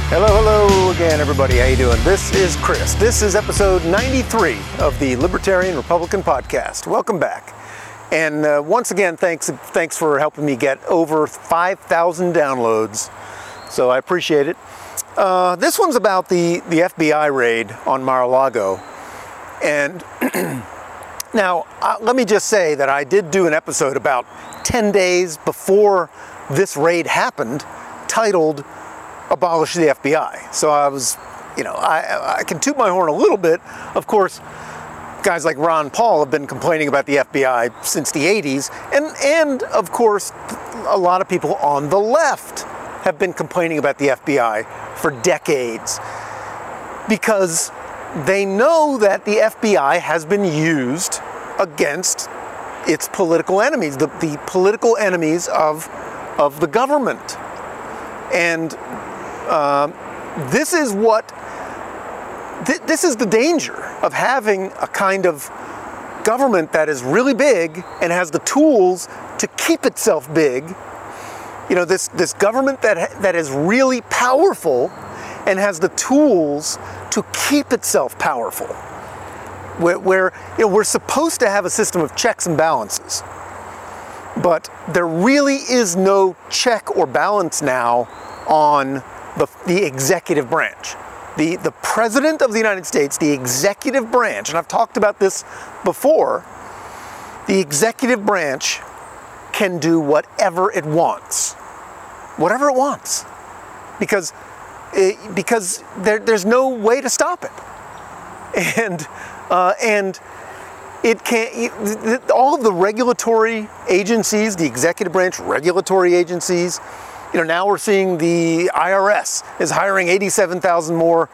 Hello again, everybody. How you doing? This is Chris. This is episode 93 of the Libertarian Republican Podcast. Welcome back. And once again, thanks for helping me get over 5,000 downloads. So I appreciate it. This one's about the FBI raid on Mar-a-Lago. And now, let me just say that I did do an episode about 10 days before this raid happened, titled Abolish the FBI. So I was, I can toot my horn a little bit. Of course, guys like Ron Paul have been complaining about the FBI since the 80s. And of course, a lot of people on the left have been complaining about the FBI for decades because they know that the FBI has been used against its political enemies, the political enemies of the government. And this is the danger of having a kind of government that is really big and has the tools to keep itself big. This government that is really powerful and has the tools to keep itself powerful. Where we're supposed to have a system of checks and balances, but there really is no check or balance now on the executive branch. The President of the United States, the executive branch, and I've talked about this before, the executive branch can do whatever it wants. Whatever it wants. Because there's no way to stop it. And it can't, all of the regulatory agencies, the executive branch regulatory agencies, now we're seeing the IRS is hiring 87,000 more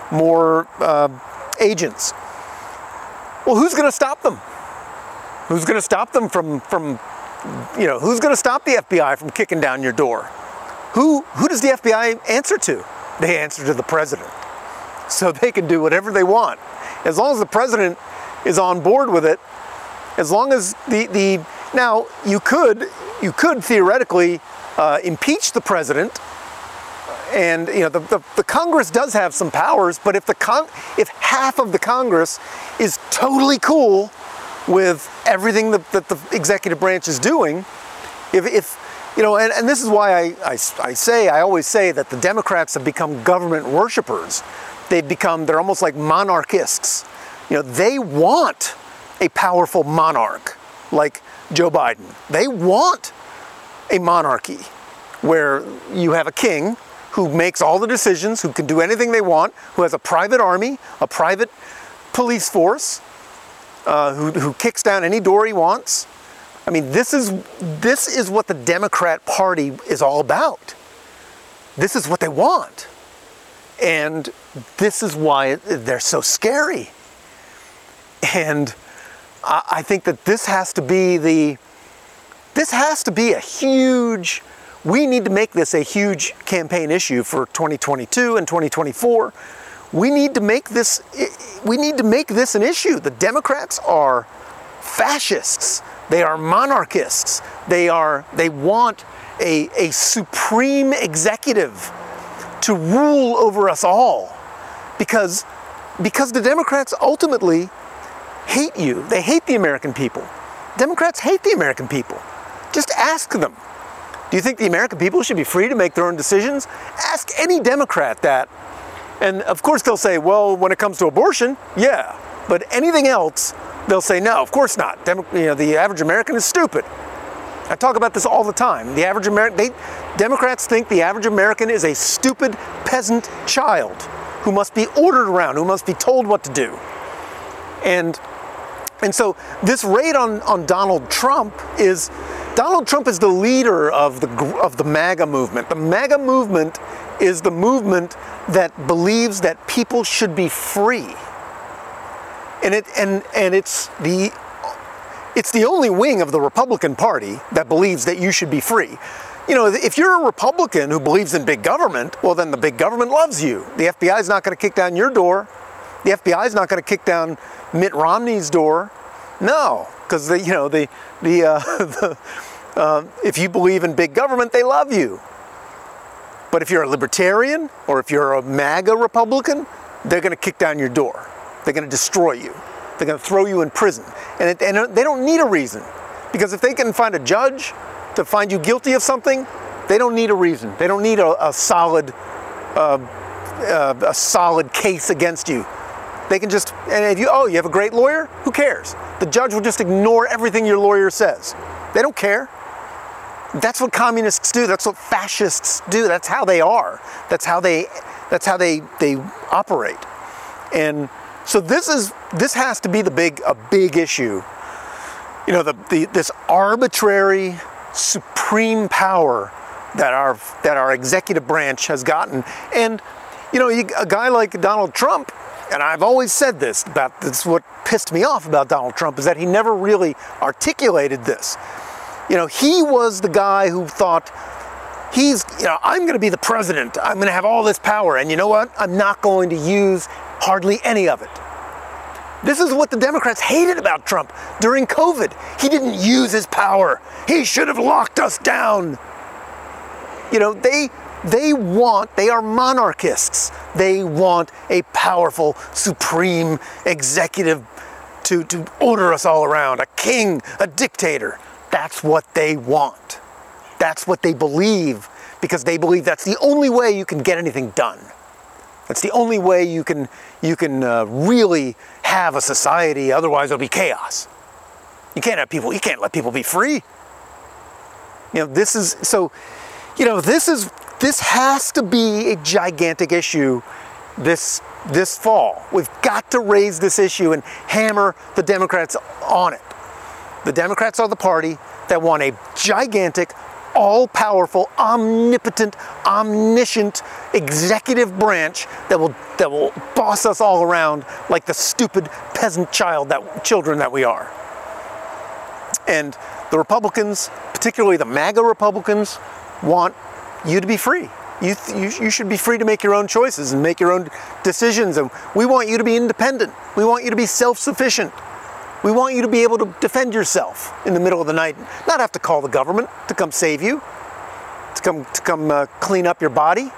agents. Well, who's going to stop them? Who's going to stop them from who's going to stop the FBI from kicking down your door? Who does the FBI answer to? They answer to the president. So they can do whatever they want. As long as the president is on board with it, as long as now you could theoretically impeach the president, and the Congress does have some powers. But if half of the Congress is totally cool with everything that the executive branch is doing, and this is why I always say that the Democrats have become government worshipers. They're almost like monarchists. They want a powerful monarch like Joe Biden. They want a monarchy where you have a king who makes all the decisions, who can do anything they want, who has a private army, a private police force, who kicks down any door he wants. I mean, this is what the Democrat Party is all about. This is what they want. And this is why they're so scary. And I think that this has to be a huge, we need to make this a huge campaign issue for 2022 and 2024. We need to make this an issue. The Democrats are fascists. They are monarchists. They want a supreme executive to rule over us all, because the Democrats ultimately hate you. They hate the American people. Democrats hate the American people. Just ask them. Do you think the American people should be free to make their own decisions? Ask any Democrat that. And of course they'll say, well, when it comes to abortion, yeah. But anything else, they'll say, no, of course not. The average American is stupid. I talk about this all the time. Democrats think the average American is a stupid peasant child who must be ordered around, who must be told what to do. And so this raid on Donald Trump is the leader of the MAGA movement. The MAGA movement is the movement that believes that people should be free. And it's the only wing of the Republican Party that believes that you should be free. If you're a Republican who believes in big government, well, then the big government loves you. The FBI is not going to kick down your door. The FBI is not going to kick down Mitt Romney's door. No, because if you believe in big government, they love you. But if you're a libertarian or if you're a MAGA Republican, they're going to kick down your door. They're going to destroy you. They're going to throw you in prison. And they don't need a reason. Because if they can find a judge to find you guilty of something, they don't need a reason. They don't need a solid case against you. They can just, and if you have a great lawyer, who cares? The judge will just ignore everything your lawyer says. They don't care. That's what communists do. That's what fascists do. That's how they are. That's how they operate. And so this has to be a big issue. You know, this arbitrary supreme power that our executive branch has gotten. And you know, a guy like Donald Trump, and I've always said this what pissed me off about Donald Trump is that he never really articulated this. You know, he was the guy who thought I'm going to be the president. I'm going to have all this power. And you know what? I'm not going to use hardly any of it. This is what the Democrats hated about Trump during COVID. He didn't use his power. He should have locked us down. You know, they are monarchists. They want a powerful, supreme executive to order us all around, a king, a dictator. That's what they want. That's what they believe, because they believe that's the only way you can get anything done. That's the only way you can really have a society. Otherwise, it'll be chaos. You can't let people be free. You know, this has to be a gigantic issue this fall. We've got to raise this issue and hammer the Democrats on it. The Democrats are the party that want a gigantic, all-powerful, omnipotent, omniscient executive branch that will boss us all around like the stupid peasant children that we are. And the Republicans, particularly the MAGA Republicans, want you to be free. You should be free to make your own choices and make your own decisions. And we want you to be independent. We want you to be self-sufficient. We want you to be able to defend yourself in the middle of the night, not have to call the government to come save you, to come clean up your body.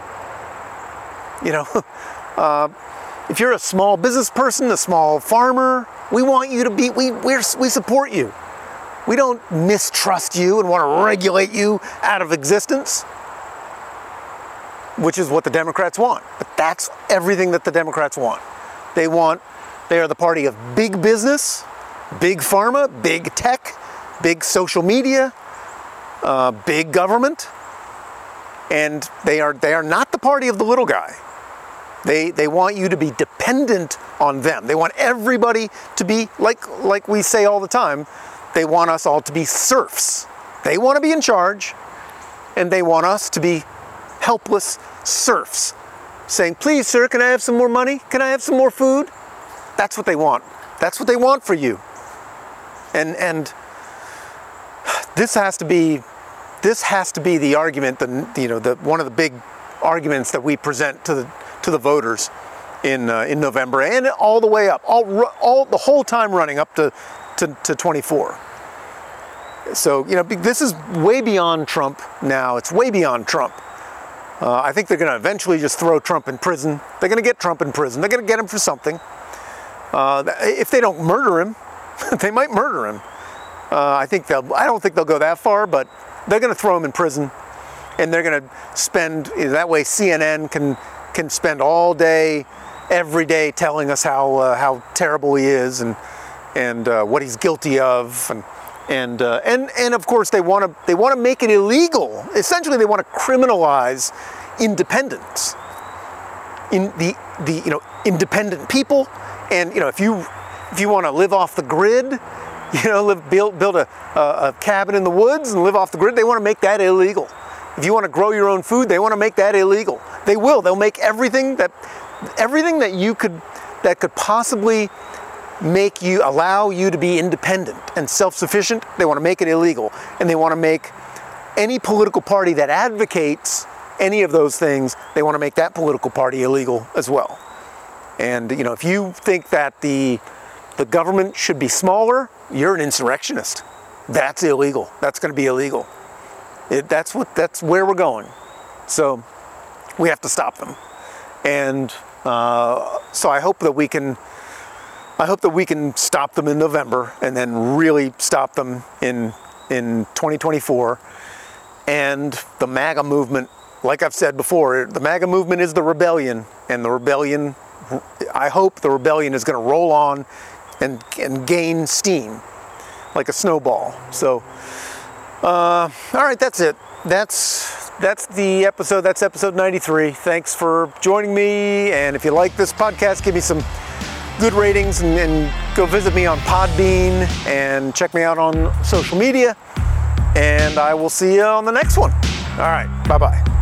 You know, if you're a small business person, a small farmer, we want you to be. We support you. We don't mistrust you and want to regulate you out of existence, which is what the Democrats want. But that's everything that the Democrats want. They are the party of big business, big pharma, big tech, big social media, big government, and they are not the party of the little guy. They want you to be dependent on them. They want everybody to be, like we say all the time, they want us all to be serfs. They want to be in charge, and they want us to be helpless serfs, saying, please, sir, can I have some more money? Can I have some more food? That's what they want. That's what they want for you. And this has to be the argument, one of the big arguments that we present to the voters in November and all the way up, all the whole time running up to 24. So, you know, this is way beyond Trump now. It's way beyond Trump. I think they're going to eventually just throw Trump in prison. They're going to get Trump in prison. They're going to get him for something. If they don't murder him, they might murder him. I don't think they'll go that far, but they're going to throw him in prison, and they're going to spend that way. CNN can spend all day, every day, telling us how terrible he is and what he's guilty of, and of course they want to make it illegal. Essentially, they want to criminalize independence. In the independent people, and if you want to live off the grid, build a cabin in the woods and live off the grid, they want to make that illegal. If you want to grow your own food, they want to make that illegal. They will. They'll make everything that could possibly allow you to be independent and self-sufficient. They want to make it illegal, and they want to make any political party that advocates any of those things, they want to make that political party illegal as well. And if you think that the government should be smaller, you're an insurrectionist. That's illegal. That's going to be illegal. That's where we're going. So we have to stop them. And so I hope that we can stop them in November, and then really stop them in 2024. And the MAGA movement, like I've said before, the MAGA movement is the rebellion, and the rebellion, I hope the rebellion is going to roll on and gain steam like a snowball. So, all right, that's it. That's the episode. That's episode 93. Thanks for joining me. And if you like this podcast, give me some good ratings, and go visit me on Podbean and check me out on social media. And I will see you on the next one. All right, bye-bye.